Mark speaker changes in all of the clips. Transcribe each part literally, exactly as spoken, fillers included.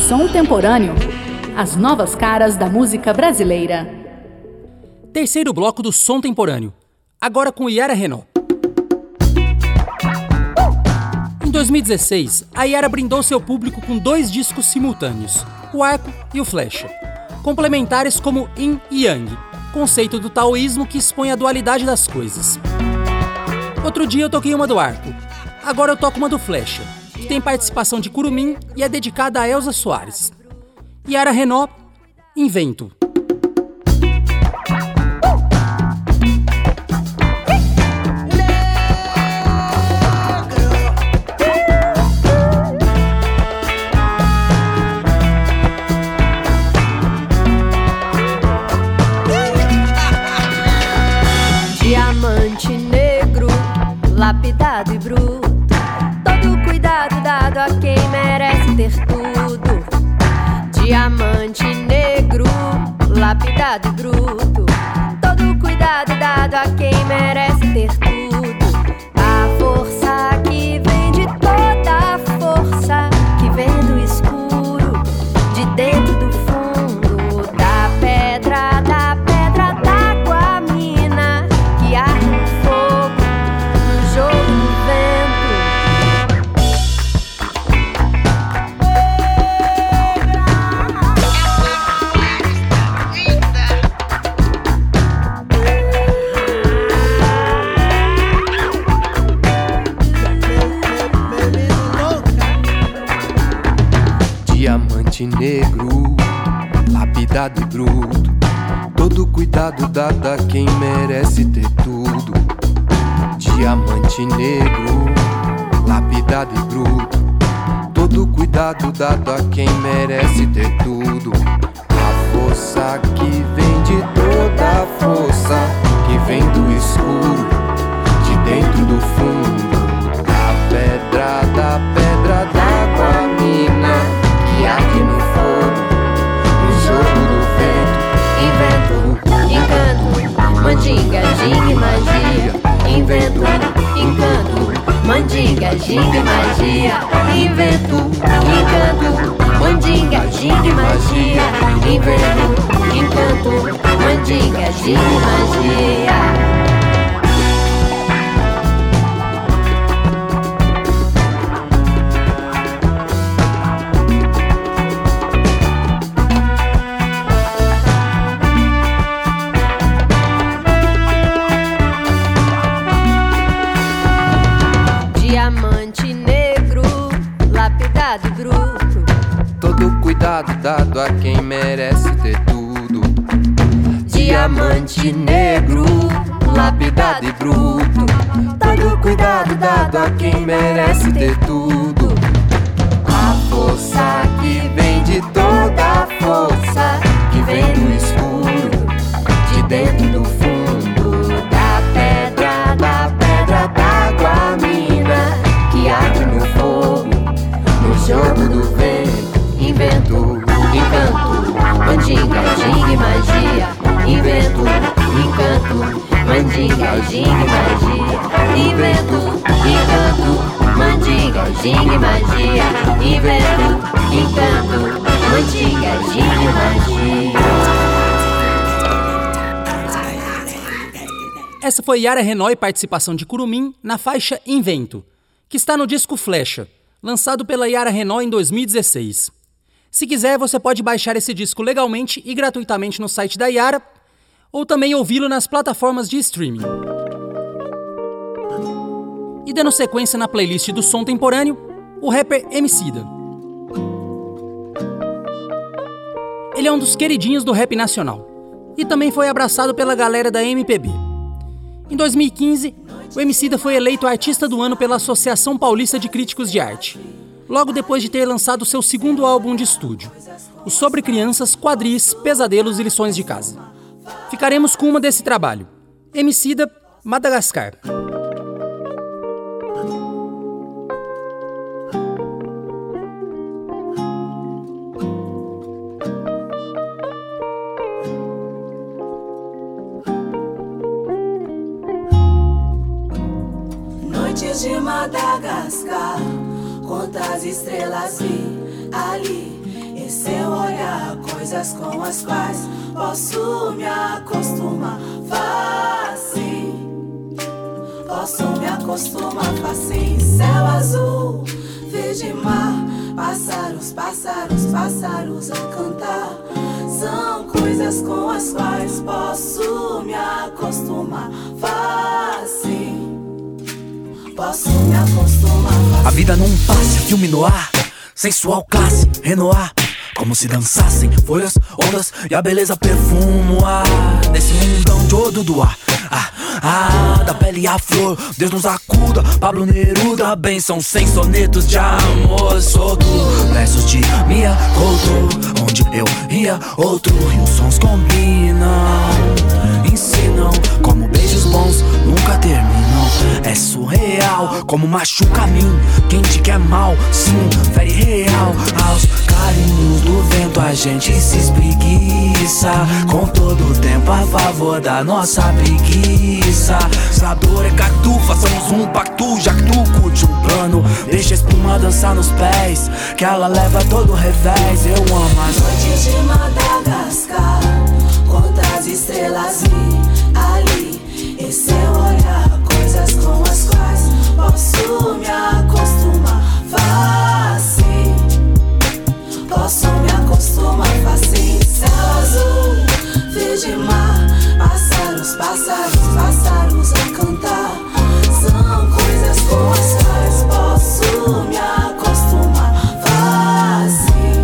Speaker 1: Som Temporâneo. As novas caras da música brasileira.
Speaker 2: Terceiro bloco do Som Temporâneo. Agora com Yara Renault. Em dois mil e dezesseis, a Yara brindou seu público com dois discos simultâneos, o Arco e o Flecha, complementares como Yin e Yang, conceito do taoísmo que expõe a dualidade das coisas. Outro dia eu toquei uma do Arco, agora eu toco uma do Flecha, que tem participação de Curumim e é dedicada a Elza Soares. Yara Renault, Invento.
Speaker 3: Diamante negro, lapidado e bruto, todo cuidado dado a quem merece ter tudo. Diamante negro, lapidado e bruto, todo cuidado dado a quem merece ter tudo. A força que vem de toda a força, que vem do escuro, de dentro do fundo, da pedra, da pedra, d'água, mina, que arde no fogo, no jogo do vento.
Speaker 4: Diamante negro, lapidado e bruto, todo cuidado dado a quem merece ter tudo. Diamante negro, lapidado e bruto, todo cuidado dado a quem merece ter tudo. A força que vem de toda a força, que vem do escuro, de dentro do fundo, da pedra, da pedra, d'água, mina, que arde no fogo, no jogo do vento.
Speaker 3: Invento, encanto, mandinga, ginga e magia. Invento, encanto, mandinga, ginga e magia. Invento, encanto, mandinga, ginga e magia. Invento, encanto, mandinga, ginga e magia. Diamante negro, lapidado e bruto,
Speaker 4: todo cuidado dado a quem merece ter tudo. Diamante negro, lapidado e bruto, todo cuidado dado a quem merece ter tudo. A força que vem de toda a força, que vem do escuro, de dentro do fundo, da pedra, da pedra, d'água, mina, que arde no fogo, no jogo do vento. Invento, encanto, mandinga, ginga e magia. Invento, encanto, mandinga, ginga e magia. Invento, encanto, mandinga, ginga e magia. Invento, encanto, mandinga, ginga e magia.
Speaker 2: Essa foi Yara Renault e participação de Curumim na faixa Invento, que está no disco Flecha, lançado pela Yara Renault em dois mil e dezesseis. Se quiser, você pode baixar esse disco legalmente e gratuitamente no site da Yara, ou também ouvi-lo nas plataformas de streaming. E dando sequência na playlist do Som Temporâneo, o rapper Emicida. Ele é um dos queridinhos do rap nacional, e também foi abraçado pela galera da M P B. Em dois mil e quinze, o Emicida foi eleito Artista do Ano pela Associação Paulista de Críticos de Arte, logo depois de ter lançado seu segundo álbum de estúdio, o Sobre Crianças, Quadris, Pesadelos e Lições de Casa. Ficaremos com uma desse trabalho, Emicida, Madagascar.
Speaker 5: Noites de Madagascar, quantas estrelas vi ali coisas com as quais posso me acostumar fácil. Posso me acostumar fácil. Céu azul, verde mar, pássaros, pássaros, pássaros a cantar. São coisas com as quais posso me acostumar fácil. Posso me acostumar fácil.
Speaker 6: A vida num passe, filme no ar, sensual classe, renoir. Como se dançassem folhas, ondas e a beleza perfuma o ar. Nesse mundão de ouro do ar, ah, ah, da pele à flor, Deus nos acuda. Pablo Neruda, benção sem sonetos de amor solto. Versos de Mia Couto, onde eu ia outro. E os sons combinam, ensinam como beijos bons nunca terminam. É surreal como machuca a mim quem te quer mal, sim, fere real. Aos carinhos do vento a gente se espreguiça, com todo o tempo a favor da nossa preguiça. Se a dor é cactu, façamos um pacto, já que tu curte um plano. Deixa a espuma dançar nos pés, que ela leva todo o revés. Eu amo as
Speaker 5: noites de Madagascar, contra as estrelas e ali, esse é o olhar, coisas com as quais posso me acostumar fácil. Posso me acostumar fácil. Céu azul, verde mar, pássaros, pássaros, pássaros a cantar. São coisas com as quais posso me acostumar fácil.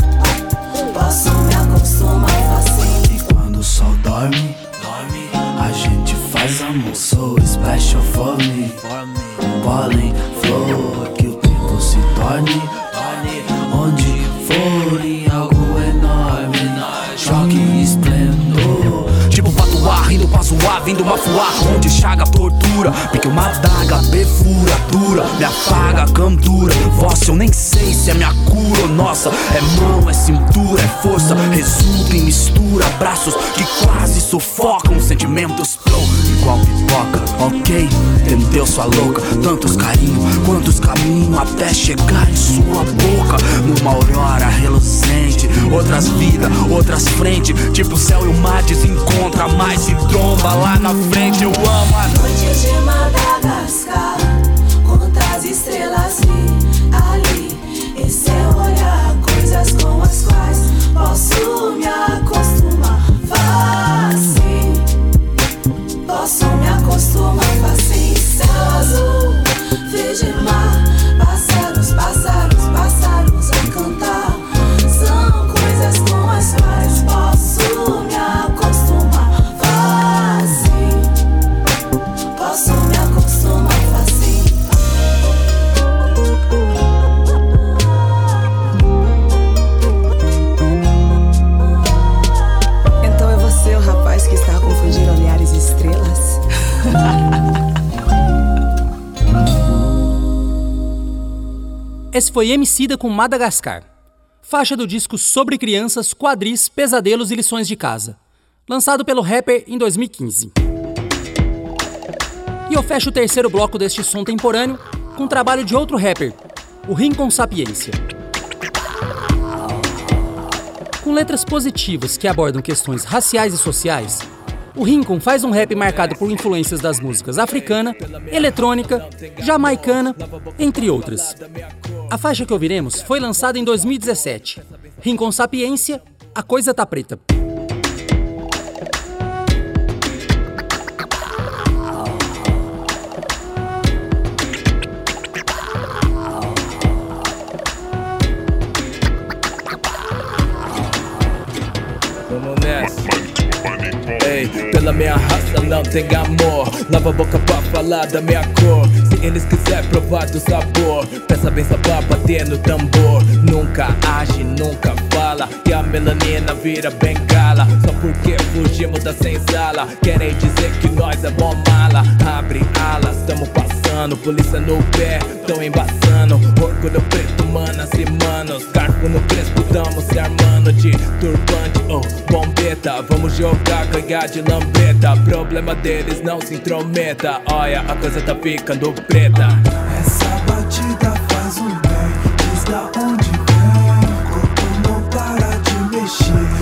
Speaker 5: Posso me acostumar fácil.
Speaker 6: E quando o sol dorme, dorme, a gente faz amor. So special for me, pólen, flor, que o tempo se torne, torne onde for em algo enorme, choque e esplendor. Tipo patuá, rindo pra zoar, vindo mafuá, onde chaga tortura, pique uma adaga, perfura, dura, me apaga, cantura. Vossa, eu nem sei se é minha cura ou nossa. É mão, é cintura, é força, resulta em mistura. Braços que quase sufocam sentimentos pro igual pipoca, ok? Entendeu sua louca? Tantos carinhos, quantos caminhos até chegar em sua boca. Numa aurora reluzente, outras vidas, outras frentes. Tipo o céu e o mar desencontra, mas se tromba lá na frente. Eu amo a
Speaker 5: noite de Madagascar, contra as estrelas e ali, esse é o olhar, coisas com as quais posso me acostumar fácil. Posso me acostumar fácil. Céu azul, verde mar, pássaros, pássaros, pássaros a cantar. São coisas com as quais posso me acostumar fácil. Posso me acostumar fácil. Então é você o rapaz que está a confundir olhares e estrelas?
Speaker 2: Esse foi Emicida com Madagascar, faixa do disco Sobre Crianças, Quadris, Pesadelos e Lições de Casa, lançado pelo rapper em dois mil e quinze. E eu fecho o terceiro bloco deste som temporâneo com o trabalho de outro rapper, o Rincon Sapiência. Com letras positivas que abordam questões raciais e sociais, o Rincon faz um rap marcado por influências das músicas africana, eletrônica, jamaicana, entre outras. A faixa que ouviremos foi lançada em dois mil e dezessete. Rincon Sapiência, A Coisa Tá Preta.
Speaker 7: Vamos nessa. Ei, pela minha raça não tem amor. Lava a boca pra falar da minha cor. Se eles quiserem provar do sabor, peça bem pra bater no tambor. Nunca age, nunca fala, e a melanina vira bengala. Só porque fugimos da senzala, querem dizer que nós é bom mala. Abre alas, tamo passando, polícia no pé, tão embaçando. Orgulho preto, manas e manos, cargo no crespo, tamo se armando de turbante ou oh, bombeta. Vamos jogar, ganhar de lambreta, problema deles não se intrometa. Olha, a coisa tá ficando preta.
Speaker 8: Essa batida faz um bem, diz da onde vem, corpo não para de mexer.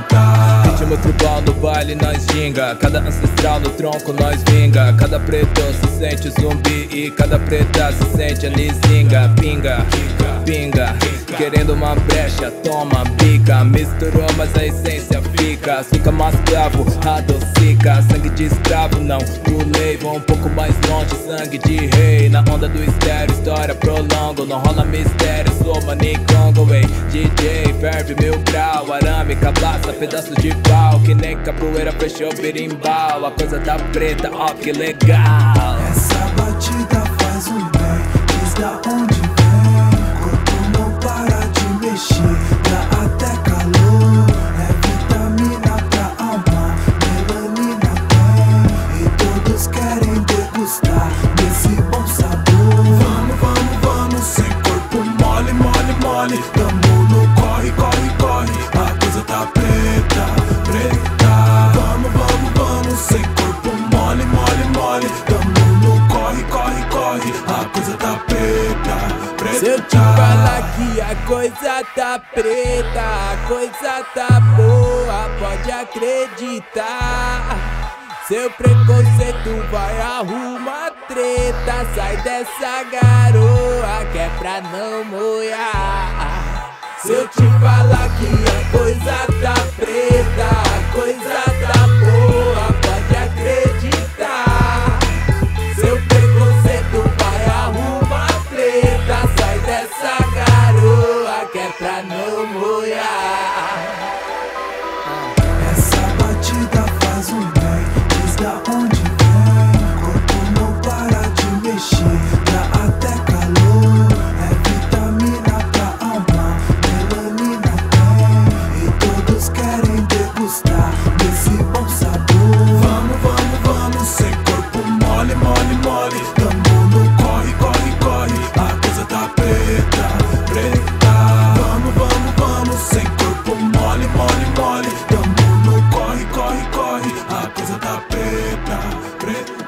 Speaker 8: cantar.
Speaker 7: Ritmo tribal no baile nós ginga, cada ancestral no tronco nós vinga. Cada preto se sente zumbi e cada preta se sente anizinga. Pinga, pinga, querendo uma brecha, toma, bica. Misturou mas a essência fica, fica mais bravo, adocica. Sangue de escravo não pulei, vou um pouco mais longe, sangue de rei. Na onda do estéreo, história prolongo, não rola mistério, sou manicongo, ei. D J, ferve mil grau, arame, cabaça, pedaço de pau. Que nem capoeira fechou berimbau, a coisa tá preta, ó que legal.
Speaker 8: Essa batida faz um bem, diz da onde vem. Corpo não para de mexer, dá até calor. É vitamina pra alma, melanina tem. E todos querem degustar desse bom sabor. Vamos, vamos, vamos, sem corpo mole, mole, mole. Tamo no corre, corre, corre, a coisa tá preta, preta. Vamos, vamos, vamos, sem corpo mole, mole, mole. Tamo no corre, corre, corre, a coisa tá preta, preta.
Speaker 7: Se eu te falar que a coisa tá preta, a coisa tá boa, pode acreditar. Seu preconceito vai arrumar treta, sai dessa garoa que é pra não molhar. Se eu te falar que a coisa tá preta, a coisa tá boa, pode acreditar. Seu preconceito vai arrumar treta, sai dessa garoa que é pra não molhar.
Speaker 8: Essa batida faz um bem, diz da onde vem. Corpo não para de mexer, dá até calor. É vitamina pra alma, melanina tem. E todos querem degustar desse bom sabor. Vamos, vamos, vamos, sem corpo mole, mole, mole. Tamo no corre, corre, corre, a coisa tá preta, preta. Vamos, vamos, vamos, sem corpo mole, mole, mole. Tamo no corre, corre, corre, a coisa tá preta, preta.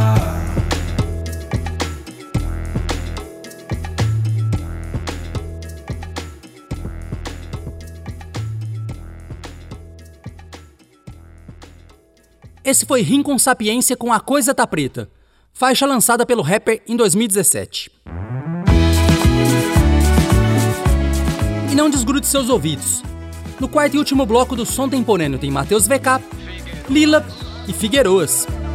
Speaker 2: Esse foi Rincon Sapiência com A Coisa Tá Preta, faixa lançada pelo rapper em dois mil e dezessete. E não desgrude seus ouvidos. No quarto e último bloco do Som Temporâneo tem Matheus V K, Lila e Figueroas.